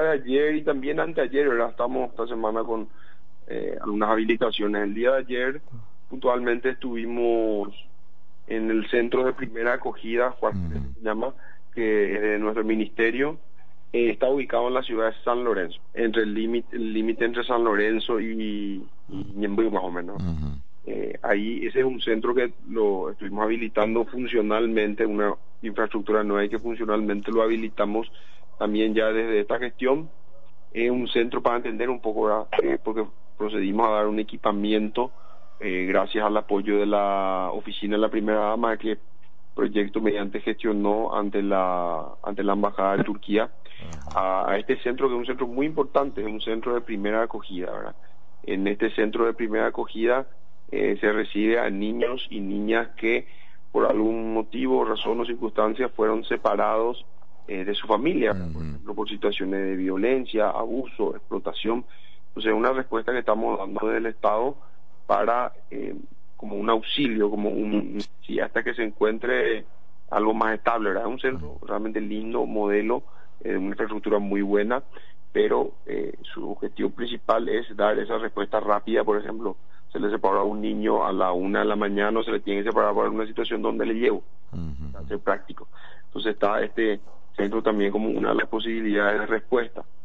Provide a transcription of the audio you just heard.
de ayer y también anteayer, ¿verdad? Estamos esta semana con algunas habilitaciones. El día de ayer puntualmente estuvimos en el centro de primera acogida, se llama, que es de nuestro ministerio. Está ubicado en la ciudad de San Lorenzo, entre el límite entre San Lorenzo y Ñemby, más o menos. Ahí ese es un centro que lo estuvimos habilitando funcionalmente, una infraestructura nueva y que funcionalmente lo habilitamos también ya desde esta gestión. Es un centro para entender un poco, porque procedimos a dar un equipamiento gracias al apoyo de la oficina de la primera dama, que proyecto mediante gestionó ante la embajada de Turquía a este centro, que es un centro muy importante, es un centro de primera acogida, ¿verdad? En este centro de primera acogida se recibe a niños y niñas que por algún motivo, razón o circunstancia fueron separados de su familia, por ejemplo, por situaciones de violencia, abuso, explotación. Entonces, es una respuesta que estamos dando desde el Estado para como un auxilio, sí, hasta que se encuentre algo más estable, ¿verdad? Es un centro realmente lindo, modelo, una infraestructura muy buena, pero su objetivo principal es dar esa respuesta rápida. Por ejemplo, se le separa a un niño a la 1 de la mañana, o se le tiene que separar por una situación donde le llevo, para ser práctico. Entonces está este centro también como una de las posibilidades de respuesta.